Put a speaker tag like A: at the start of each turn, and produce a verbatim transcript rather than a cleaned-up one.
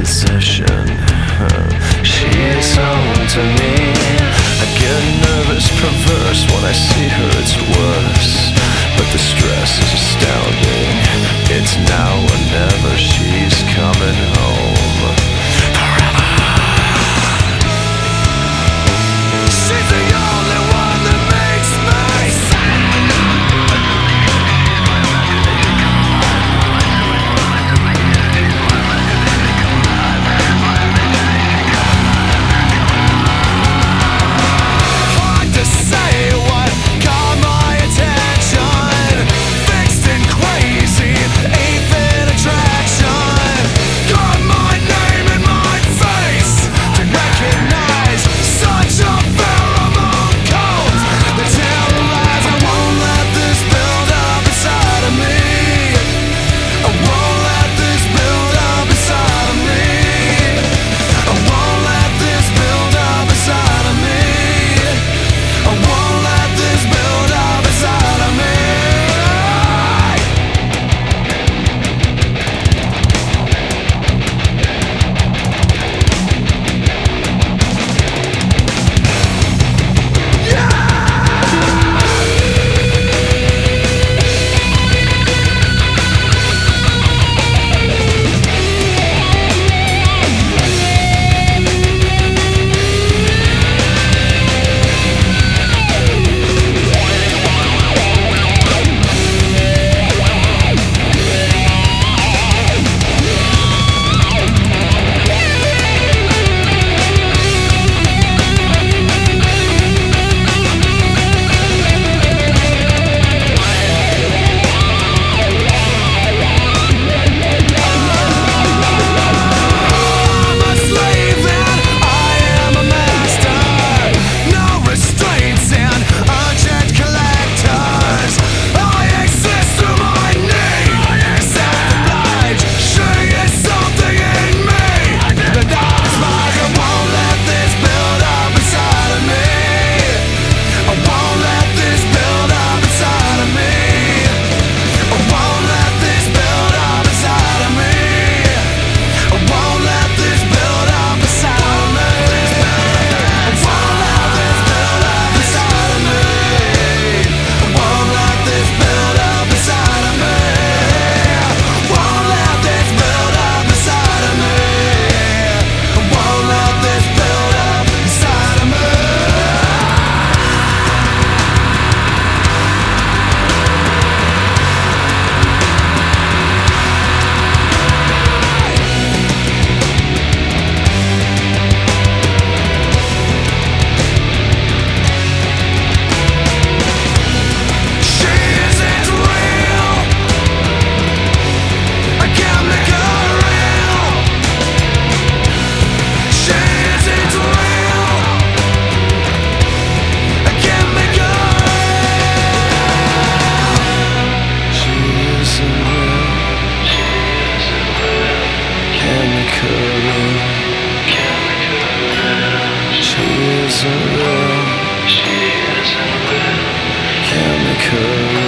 A: possession. She's home to me. I get nervous, perverse. When I see her it's worse. But the stress is astounding. It's now or never. She's coming home forever. She's the only one that makes me sad. Hard to say what caught my attention. Fixed and crazy, eighth attraction. Got my name in my face to recognize such a pheromone cult. The terror lies, I won't let this build up inside of me. I won't let this build up inside of me. I won't let this build up inside of me. I won't let this build up inside of me. I'm a slave and I am a master. No restraints and unchecked collectors. I exist through my need. Self-obliged, she is something in me. The dark is mine. I won't let this build up inside of me. I won't let this build up inside of me. I won't let this build up inside of me. I won't let this build up inside of me. I won't let this build up inside of me. I won't let this build up inside of me. Won't let this build up inside of me. I won't let this build up inside of me. She isn't real. I can't make her real. She isn't real. I can't make her real. She isn't real. Can't make her real. She isn't real. Can't make her real.